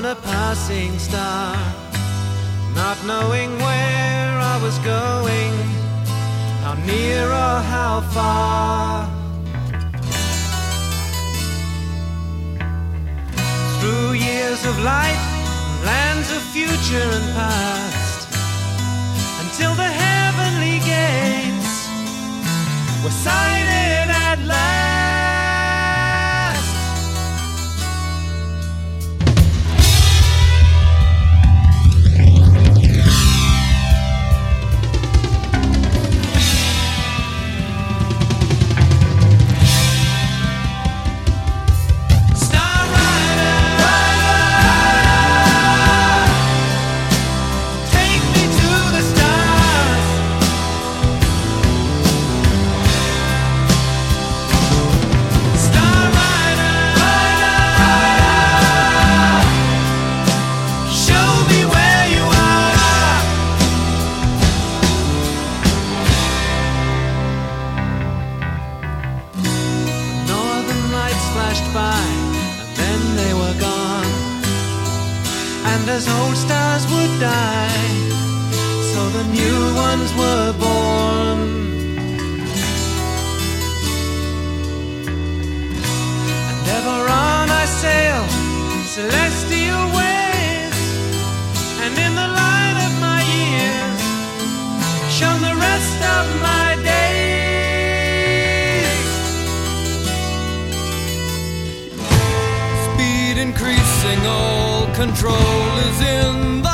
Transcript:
on a passing star, not knowing where I was going, how near or how far. Through years of light, lands of future and past, until the heavenly gates were sighted at last. Flashed by, and then they were gone. And as old stars would die, so the new ones were born. And ever on I sail celestial ways, and in the light of my years shone the rest of my days. Increasing, all control is in the